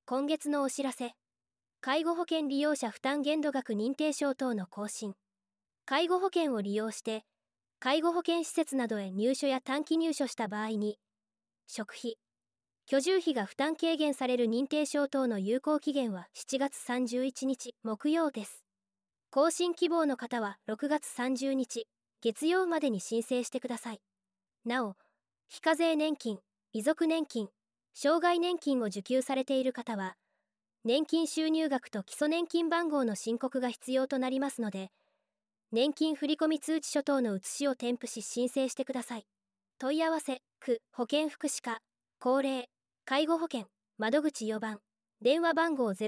今月のお知らせ。介護保険利用者負担限度額認定証等の更新。介護保険を利用して、介護保険施設などへ入所や短期入所した場合に、食費、居住費が負担軽減される認定証等の有効期限は7月31日木曜です。更新希望の方は6月30日月曜までに申請してください。なお、非課税年金、遺族年金、障害年金を受給されている方は、年金収入額と基礎年金番号の申告が必要となりますので、年金振込通知書等の写しを添付し申請してください。問い合わせ、区保健福祉課、高齢、介護保険、窓口4番、電話番号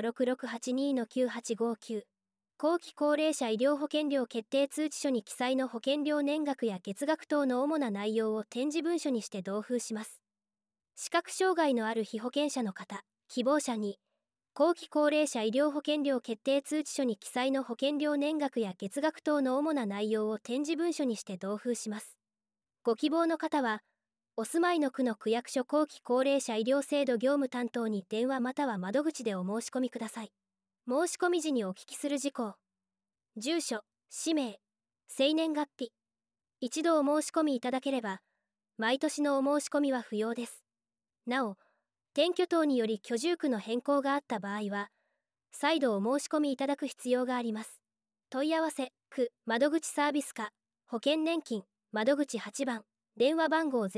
06-6682-9859、後期高齢者医療保険料決定通知書に記載の保険料年額や月額等の主な内容を点字文書にして同封します。視覚障害のある被保険者の方、希望者に、後期高齢者医療保険料決定通知書に記載の保険料年額や月額等の主な内容を点字文書にして同封します。ご希望の方は、お住まいの区の区役所後期高齢者医療制度業務担当に電話または窓口でお申し込みください。申し込み時にお聞きする事項。住所、氏名、生年月日。一度お申し込みいただければ、毎年のお申し込みは不要です。なお、転居等により居住区の変更があった場合は、再度お申し込みいただく必要があります。問い合わせ、区窓口サービス課、保険年金、窓口8番、電話番号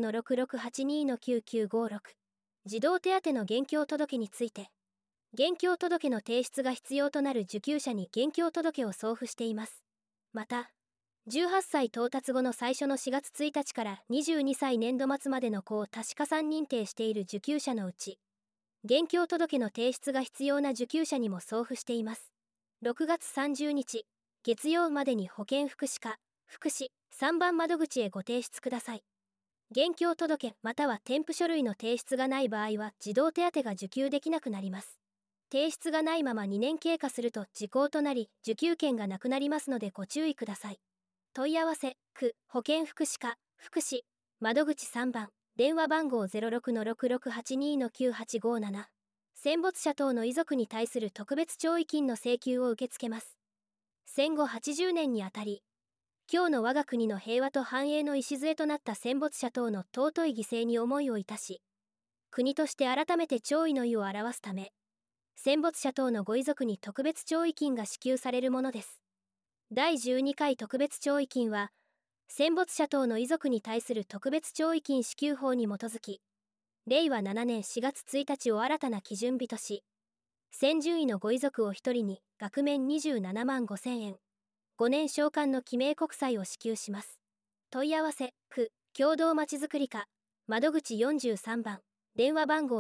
06-6682-9956。児童手当の現況届について、現況届の提出が必要となる受給者に現況届を送付しています。また、18歳到達後の最初の4月1日から22歳年度末までの子を多子加算認定している受給者のうち、現況届の提出が必要な受給者にも送付しています。6月30日、月曜までに保健福祉課、福祉3番窓口へご提出ください。現況届または添付書類の提出がない場合は児童手当が受給できなくなります。提出がないまま2年経過すると時効となり受給権がなくなりますのでご注意ください。問い合わせ、区保健福祉課、福祉、窓口3番、電話番号 06-6682-9857。戦没者等の遺族に対する特別弔慰金の請求を受け付けます。戦後80年にあたり、今日の我が国の平和と繁栄の礎となった戦没者等の尊い犠牲に思いをいたし、国として改めて弔意の意を表すため、戦没者等のご遺族に特別弔慰金が支給されるものです。第12回特別弔慰金は、戦没者等の遺族に対する特別弔慰金支給法に基づき、令和7年4月1日を新たな基準日とし、戦順位のご遺族を1人に額面27万5000円、5年償還の記名国債を支給します。問い合わせ、区共同まちづくり課、窓口43番、電話番号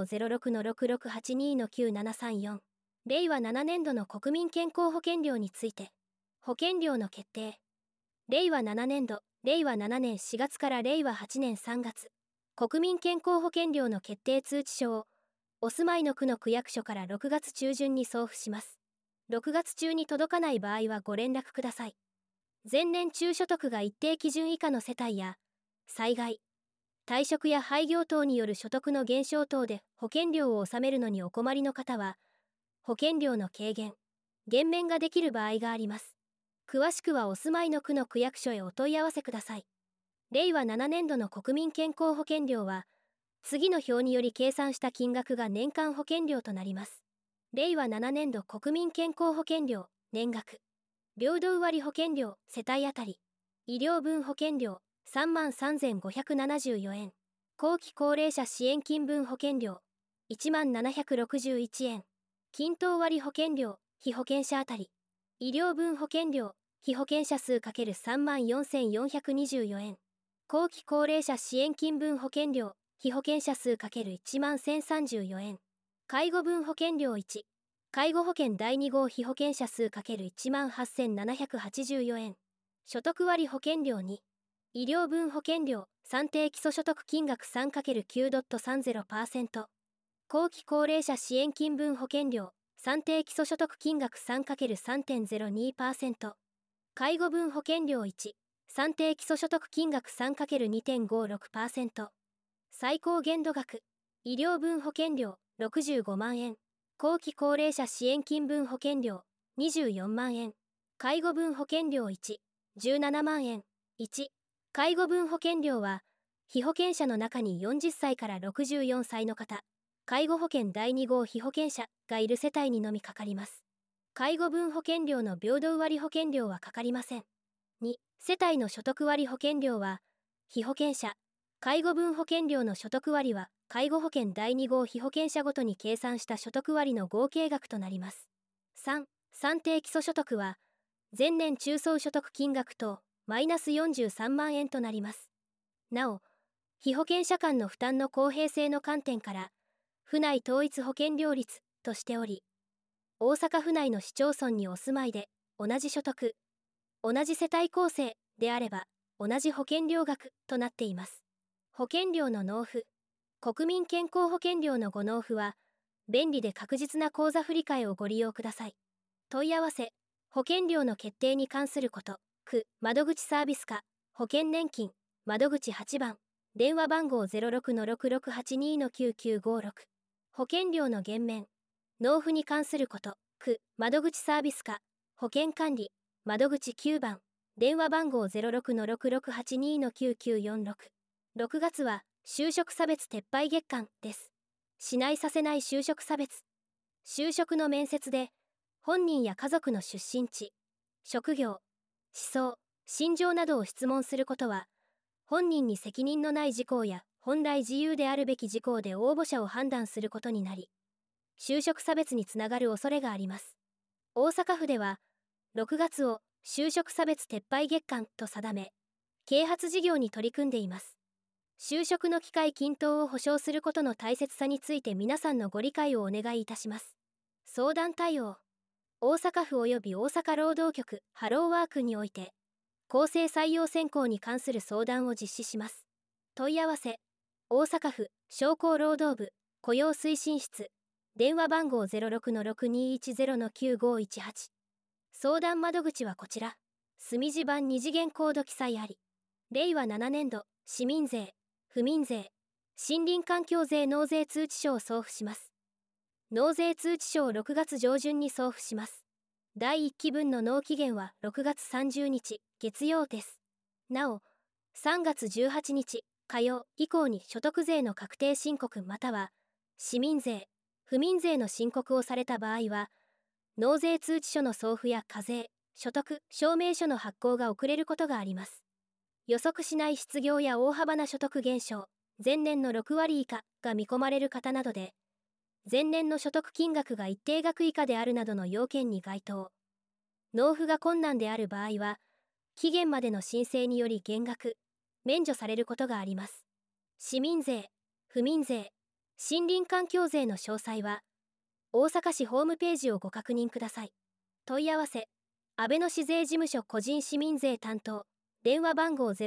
06-6682-9734。令和7年度の国民健康保険料について、保険料の決定。令和7年度、令和7年4月から令和8年3月、国民健康保険料の決定通知書を、お住まいの区の区役所から6月中旬に送付します。6月中に届かない場合はご連絡ください。前年中所得が一定基準以下の世帯や、災害、退職や廃業等による所得の減少等で保険料を納めるのにお困りの方は、保険料の軽減、減免ができる場合があります。詳しくはお住まいの区の区役所へお問い合わせください。令和7年度の国民健康保険料は、次の表により計算した金額が年間保険料となります。令和7年度国民健康保険料、年額。平等割保険料、世帯当たり。医療分保険料、33,574円。後期高齢者支援金分保険料、1761円。均等割保険料、被保険者当たり。医療分保険料、被保険者数 ×34,424 円。後期高齢者支援金分保険料、被保険者数 ×11,034 円。介護分保険料1。介護保険第2号被保険者数 ×18,784 円。所得割保険料2。医療分保険料、算定基礎所得金額 3×9.30%。後期高齢者支援金分保険料、算定基礎所得金額 3×3.02%。介護分保険料1。算定基礎所得金額 3×2.56%。最高限度額。医療分保険料、 65万円。後期高齢者支援金分保険料、24万円。介護分保険料1、17万円。1、介護分保険料は、被保険者の中に40歳から64歳の方、介護保険第2号被保険者がいる世帯にのみかかります。介護分保険料の平等割保険料はかかりません。2、世帯の所得割保険料は、被保険者、介護分保険料の所得割は、介護保険第2号被保険者ごとに計算した所得割の合計額となります。3、算定基礎所得は、前年中層所得金額等、マイナス43万円となります。なお、被保険者間の負担の公平性の観点から、府内統一保険料率としており、大阪府内の市町村にお住まいで、同じ所得、同じ世帯構成であれば、同じ保険料額となっています。保険料の納付、国民健康保険料のご納付は、便利で確実な口座振替をご利用ください。問い合わせ、保険料の決定に関すること、区窓口サービス課、保険年金、窓口8番、電話番号 06-6682-9956。保険料の減免、納付に関すること、区窓口サービス課、保険管理、窓口9番、電話番号 06-6682-9946。6月は、就職差別撤廃月間です。しないさせない就職差別。就職の面接で、本人や家族の出身地、職業、思想、心情などを質問することは、本人に責任のない事項や本来自由であるべき事項で応募者を判断することになり、就職差別につながる恐れがあります。大阪府では、6月を就職差別撤廃月間と定め、啓発事業に取り組んでいます。就職の機会均等を保障することの大切さについて皆さんのご理解をお願いいたします。相談対応。大阪府及び大阪労働局ハローワークにおいて、公正採用選考に関する相談を実施します。問い合わせ、大阪府商工労働部雇用推進室、電話番号 06-6210-9518。相談窓口はこちら。墨字版2次元コード記載あり。令和7年度、市民税、府民税、森林環境税納税通知書を送付します。納税通知書を6月上旬に送付します。第1期分の納期限は6月30日、月曜です。なお、3月18日、火曜以降に所得税の確定申告または、市民税、府民税の申告をされた場合は、納税通知書の送付や課税、所得証明書の発行が遅れることがあります。予測しない失業や大幅な所得減少、前年の6割以下が見込まれる方などで、前年の所得金額が一定額以下であるなどの要件に該当。納付が困難である場合は、期限までの申請により減額、免除されることがあります。市民税、府民税、森林環境税の詳細は、大阪市ホームページをご確認ください。問い合わせ、阿部野市税事務所個人市民税担当、電話番号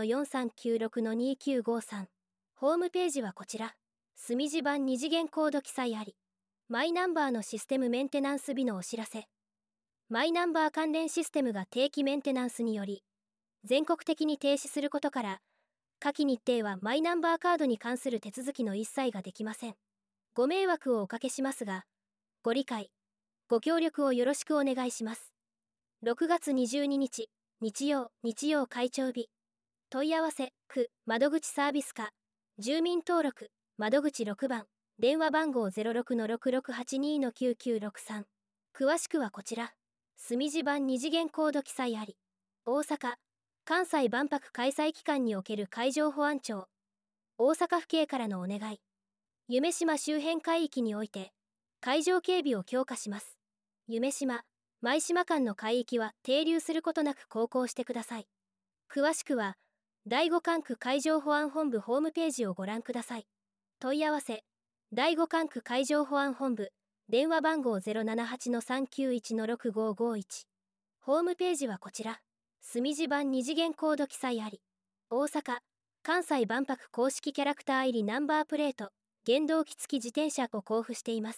06-4396-2953。ホームページはこちら。墨字版2次元コード記載あり。マイナンバーのシステムメンテナンス日のお知らせ。マイナンバー関連システムが定期メンテナンスにより、全国的に停止することから、下記日程はマイナンバーカードに関する手続きの一切ができません。ご迷惑をおかけしますが、ご理解、ご協力をよろしくお願いします。6月22日、日曜開庁日。問い合わせ、区窓口サービス課、住民登録、窓口6番、電話番号 06-6682-9963。詳しくはこちら。墨字版2次元コード記載あり。大阪、関西万博開催期間における海上保安庁、大阪府警からのお願い。夢洲周辺海域において、海上警備を強化します。夢洲、舞洲間の海域は停留することなく航行してください。詳しくは、第5管区海上保安本部ホームページをご覧ください。問い合わせ、第5管区海上保安本部、電話番号 078-391-6551。ホームページはこちら。墨字版2次元コード記載あり。大阪、関西万博公式キャラクター入りナンバープレート、原動機付き自転車を交付しています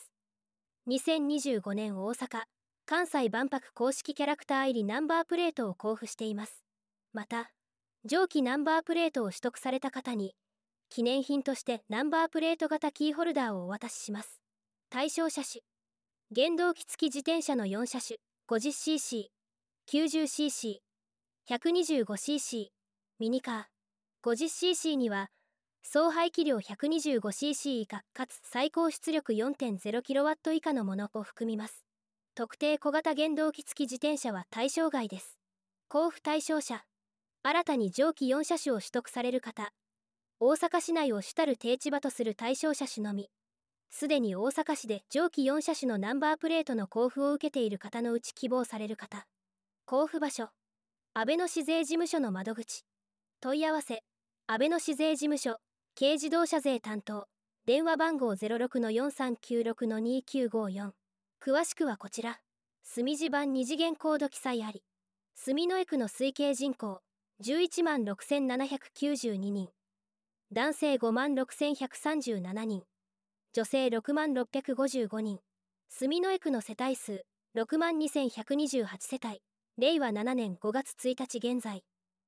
。2025年大阪、関西万博公式キャラクター入りナンバープレートを交付しています。また、上記ナンバープレートを取得された方に、記念品としてナンバープレート型キーホルダーをお渡しします。 対象車種。原動機付き自転車の4車種、50cc、90cc、125cc、ミニカー。50cc には、総排気量 125cc 以下かつ最高出力 4.0kW 以下のものを含みます。特定小型原動機付き自転車は対象外です。交付対象者。新たに上記4車種を取得される方。大阪市内を主たる定地場とする対象車種のみ。すでに大阪市で上記4車種のナンバープレートの交付を受けている方のうち希望される方。交付場所。安倍野市税事務所の窓口。問い合わせ。安倍野市税事務所、軽自動車税担当。電話番号 06-4396-2954。詳しくはこちら。墨字版2次元コード記載あり。住野江区の推計人口、116792人。男性56137人。女性60655人。住野江区の世帯数、62128世帯。令和7年5月1日現在。